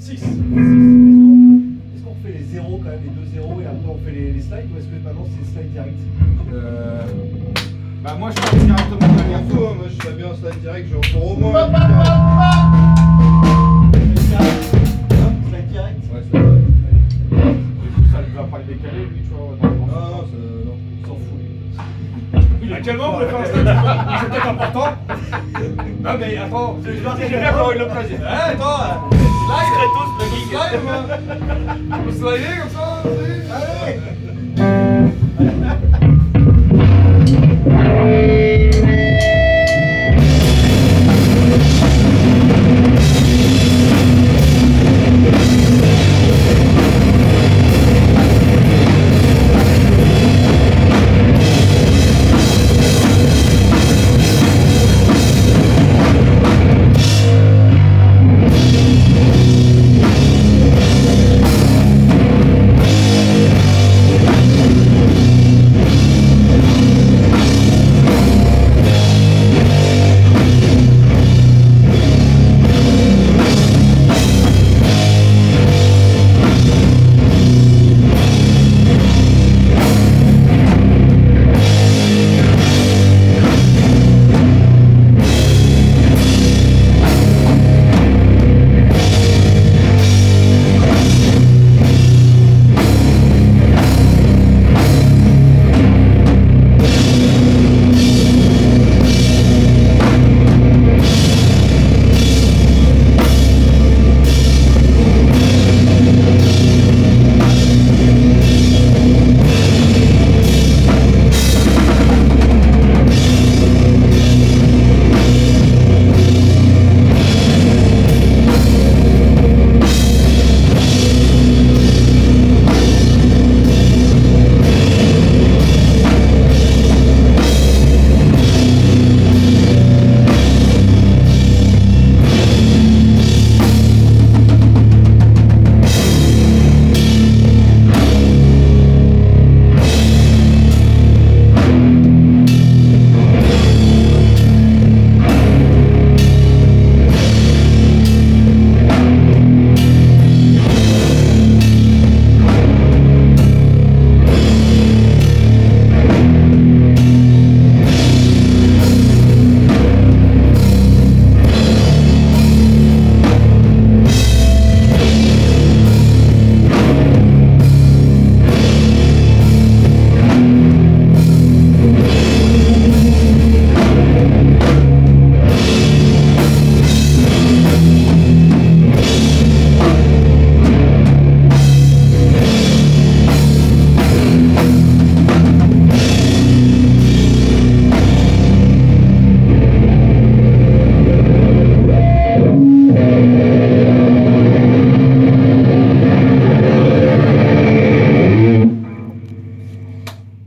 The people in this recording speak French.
6. Est-ce qu'on fait les 0 quand même, les 2-0 et après on fait les slides ou est-ce que maintenant c'est slide direct? Bah moi je pars directement de la Info, hein, moi je serais bien en slide direct, genre pour au moins. Slide direct. Ouais, slide direct. Ça ne va pas le décaler lui, tu vois. Non, non, non. Il s'en fout. Actuellement, on peut faire un slide, c'est peut-être important. Non mais attends, j'ai bien pour une occasion. Attends, slide, slide, on peut slider comme ça.